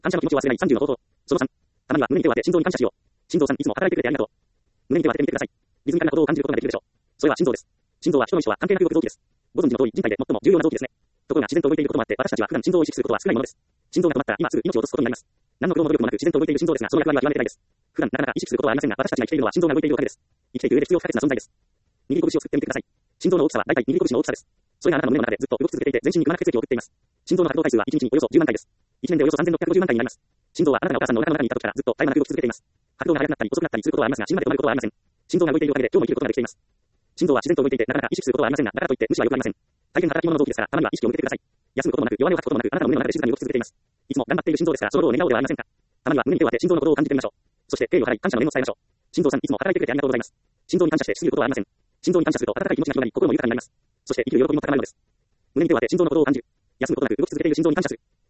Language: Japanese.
感謝の気持ちを忘れない30の方法。その3、たまには胸に手を当て心臓に感謝しよう。心臓さんいつも働いてくれてありがとう。胸に手を当ててみてください。リズミカルな鼓動を感じることができるでしょう。それは心臓です。心臓は人の意思とは関係なく動く臓器です。ご存知の通り人体で最も重要な臓器ですね。ところが自然と動いていることもあって私たちは普段心臓を意識することは少ないものです。心臓が止まったら今すぐ命を落とすことになります。何の苦労も努力もなく自然と動いている心臓ですが、その役割は極めて大です。普段なかなか意識することはありませんが、私たちが生きているのは心臓が動いているおかげです。生きていく上で必要不可欠な存在です。握り拳を作ってみてください。心臓の大きさは大体握り拳の大きさです。それがあなたの胸の中でずっと動き続けていて、全身にくまなく血液を送っています。心臓の活動回数は1日におよそ10万回です。1年でおよそ3650万回になります。心臓はあなたのお母さんのお腹の中にいた時からずっと絶え間なく動き続けています。活動が速くなったり遅くなったりすることはありますが、死ぬまで止まることはありません。心臓が動いているおかげで今日も生きることができています。心臓は自然と動いていて、なかなか意識することはありませんが、だからといって無視は良くありません。大変働き者の臓器ですから、たまには意識を向けてください。休むこともなく、弱音を吐くこともなく、あなたの胸の中で静かに動き続けています。いつも頑張っている心臓ですから、その労を願おうではありませんか。たまには胸に手を当て心臓の鼓動を感じてみましょう。そして敬意を払い、感謝の念を伝えましょう。心臓さんいつも働いてくれてありがとうございます。心臓に感謝してしすぎることはありません。心臓に感謝すると温かい気持ちが広がり、心も豊かになります。そして生きる喜びも高まるのです。胸に手を当て心臓の鼓動を感じる。休むことなく動き続けている心臓に感謝する。